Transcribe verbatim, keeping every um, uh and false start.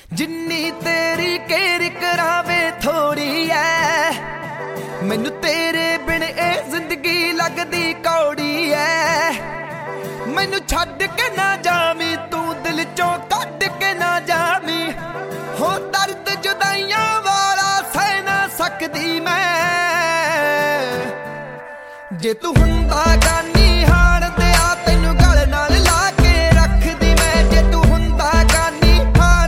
जिन्नी तेरी केर करावे थोड़ी है मैनू तेरे बिन ए जिंदगी लगदी कौड़ी है। मैनू छड्ड के ना जावी तू दिल चों कढ के ना जावी हो दर्द जुदाइयां वाला सह ना सकदी मैं जे तू हुंदा गानी